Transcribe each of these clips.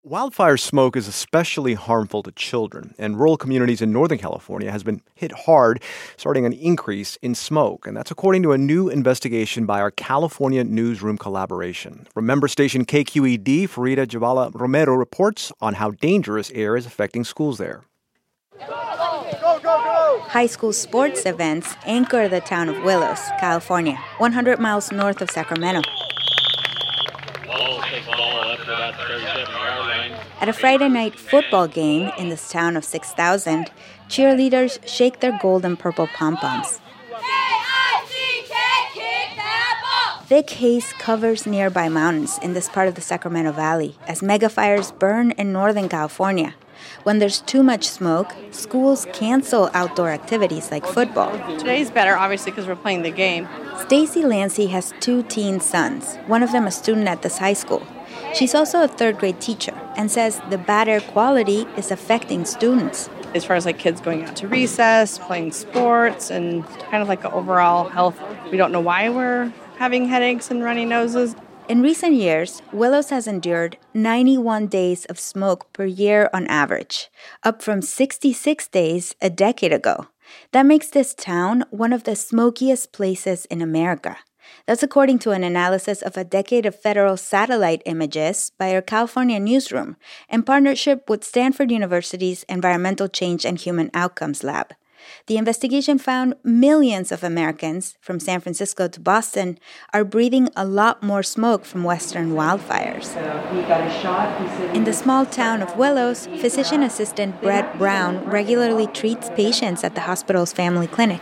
Wildfire smoke is especially harmful to children, and rural communities in Northern California has been hit hard, starting an increase in smoke. And that's according to a new investigation by our California Newsroom collaboration. From member station KQED, Farida Jabala Romero reports on how dangerous air is affecting schools there. High school sports events anchor the town of Willows, California, 100 miles north of Sacramento. At a Friday night football game in this town of 6,000, cheerleaders shake their gold and purple pom-poms. Thick haze covers nearby mountains in this part of the Sacramento Valley as megafires burn in Northern California. When there's too much smoke, schools cancel outdoor activities like football. Today's better, obviously, because we're playing the game. Stacy Lancy has 2 teen sons, one of them a student at this high school. She's also a third-grade teacher and says the bad air quality is affecting students. As far as kids going out to recess, playing sports, and kind of like an overall health, we don't know why we're having headaches and runny noses. In recent years, Willows has endured 91 days of smoke per year on average, up from 66 days a decade ago. That makes this town one of the smokiest places in America. That's according to an analysis of a decade of federal satellite images by our California Newsroom in partnership with Stanford University's Environmental Change and Human Outcomes Lab. The investigation found millions of Americans, from San Francisco to Boston, are breathing a lot more smoke from western wildfires. In the small town of Willows, physician assistant Brett Brown regularly treats patients at the hospital's family clinic.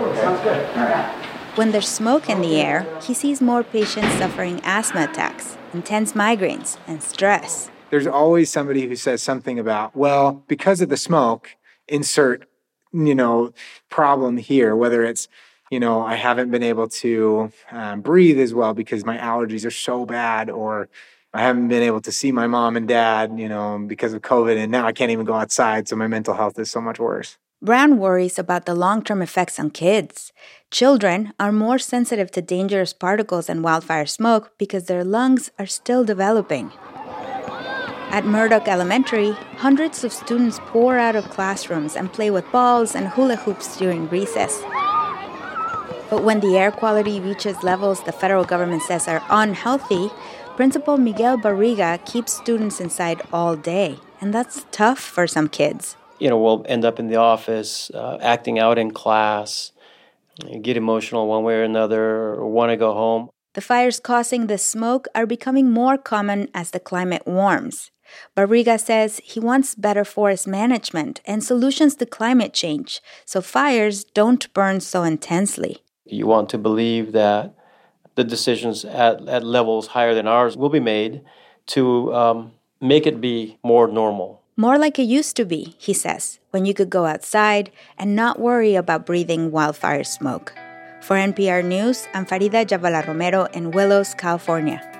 When there's smoke in the air, he sees more patients suffering asthma attacks, intense migraines, and stress. There's always somebody who says something about, well, because of the smoke, insert problem here, whether it's, I haven't been able to breathe as well because my allergies are so bad, or I haven't been able to see my mom and dad, because of COVID, and now I can't even go outside, so my mental health is so much worse. Brown worries about the long-term effects on kids. Children are more sensitive to dangerous particles and wildfire smoke because their lungs are still developing. At Murdoch Elementary, hundreds of students pour out of classrooms and play with balls and hula hoops during recess. But when the air quality reaches levels the federal government says are unhealthy, Principal Miguel Barriga keeps students inside all day, and that's tough for some kids. We'll end up in the office, acting out in class, get emotional one way or another, or want to go home. The fires causing the smoke are becoming more common as the climate warms. Barriga says he wants better forest management and solutions to climate change so fires don't burn so intensely. You want to believe that the decisions at levels higher than ours will be made to make it be more normal. More like it used to be, he says, when you could go outside and not worry about breathing wildfire smoke. For NPR News, I'm Farida Jabala Romero in Willows, California.